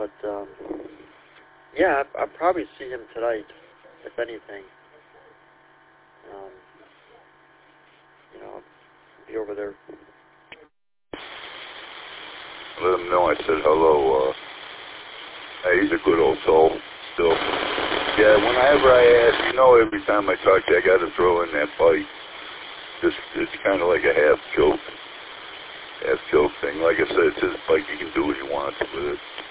But, yeah, I'll probably see him tonight, if anything. I'll be over there. Let him know I said hello. Hey, he's a good old soul, still. Yeah, whenever I ask, every time I talk to you, I got to throw in that bite. It's kind of like a half joke thing. Like I said, it's his bike. He can do what he wants with it.